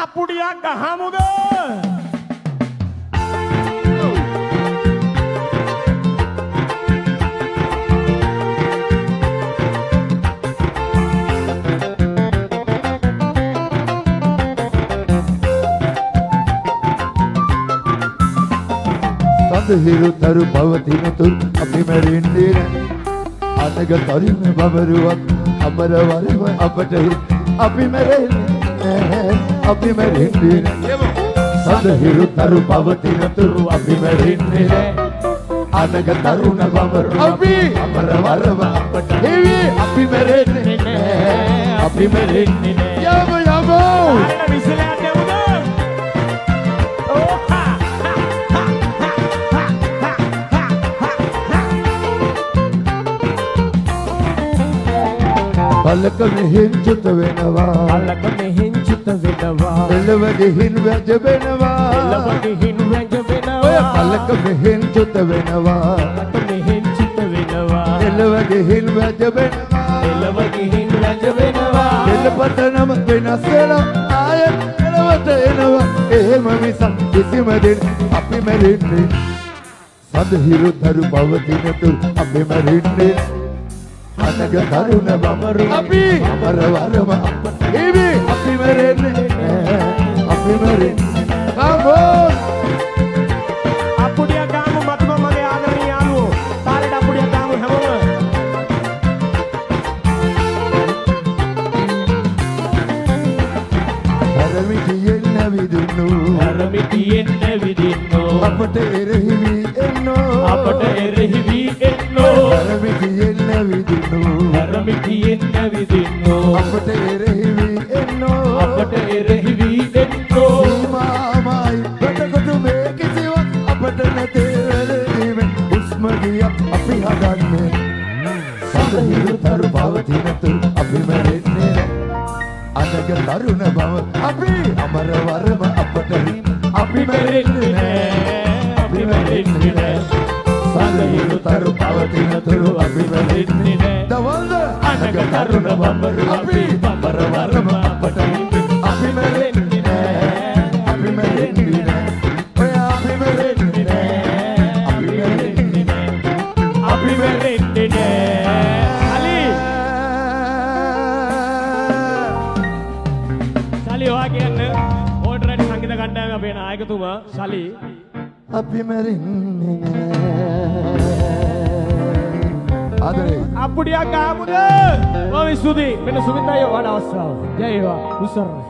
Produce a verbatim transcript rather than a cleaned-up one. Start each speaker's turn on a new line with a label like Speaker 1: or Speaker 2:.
Speaker 1: අපුඩියක් ගහමුද?
Speaker 2: සඳහිරු තරු පවතින තුරු අපි මැරෙන්නේ නැහැ. අනග තරිම බබරුවක් අමර වරම අපට අපි මැරෙන්නේ නැහැ. අපි මැරෙන්නේ නැහැ. සඳහිරු තරු පවතින තුරු අපි මැරෙන්නේ නැහැ. අනග තරුණ බබරුවක් අපි අමර වරම අපට අපි මැරෙන්නේ නැහැ. අපි මැරෙන්නේ නැහැ. යමෝ යමෝ
Speaker 1: විසලයක් දෙමුද?
Speaker 2: පලක මෙහෙන් චුත වෙනවා.
Speaker 1: පලක මෙහෙන් චුත වෙනවා.
Speaker 2: එළව ගිහින් වැජ වෙනවා.
Speaker 1: එළව ගිහින් වැජ වෙනවා.
Speaker 2: ඔය පලක මෙහෙන් චුත වෙනවා.
Speaker 1: පලක මෙහෙන් චුත වෙනවා.
Speaker 2: එළව ගිහින් වැජ වෙනවා.
Speaker 1: එළව ගිහින් වැජ වෙනවා.
Speaker 2: එළපත නම වෙනස් වෙනවා. ආයෙත් එළවට එනවා. එහෙම මිසක් කිසිම දෙයක් අපි මැරෙන්නේ. සඳහිරු දරු පවතින තුරු අපි මැරෙන්නේ. අනග තරුණ බඹරු අපි අමර වරම අපට ඉවි අපි මැරෙන්නේ අපි මැරෙන්නේ කම්බෝන්
Speaker 1: අපුඩිය ගාමු මතම මගේ ආදරණීය යාළුවෝ තාලෙට අපුඩිය ගාමු හැමෝම
Speaker 2: හරමිටියෙන් නැවිදින්නු
Speaker 1: හරමිටියෙන් නැවිදින්නු
Speaker 2: අපට එරෙහි වී එන්නෝ
Speaker 1: අපට එරෙහි වී එන්නෝ
Speaker 2: හරමිටියෙන් නැවිදින්නු
Speaker 1: හරමිටියෙන් නැවිදින්නු
Speaker 2: අපට එරෙහි වී එන්නෝ
Speaker 1: අපට එරෙහි වී එන්නෝ
Speaker 2: සීමාමයි රටකොටු මේ කිසිවක් අපට නැතේ වෙලෙන්නේ උස්ම ගියක් අපි හදන්නේ සඳහිරු තරු පවතින තුරු අපි මැරෙන්නේ අනග තරුණ බව අපි අමර වරම අපට
Speaker 1: අපි මැරෙන්නේ නැහැ අපි මැරෙන්නේ නැහැ
Speaker 2: සඳහිරු තරු පවතින තුරු අපි මැරෙන්නේ නැහැ දවල්ද
Speaker 1: අනග තරුණ බඹරු අපි
Speaker 2: අමර වරම අපට අපි මැරෙන්නේ නැහැ අපි මැරෙන්නේ නැහැ ඔය අපි මැරෙන්නේ නැහැ අපි මැරෙන්නේ නැහැ
Speaker 1: අපි මැරෙන්නේ නැහැ අලි සලි ඔයා කියන්නේ ඕඩරේට් සංගීත කණ්ඩායමේ අපේ නායකතුමා සලි
Speaker 2: අපි මැරෙන්නේ නැහැ ආදරේ
Speaker 1: අපුඩියක් ගාමුද? ඔව් ස්තුතියි. මෙන්න සුමින්දා අයියා වඩ අවස්ථාව. ජය වේවා. උසර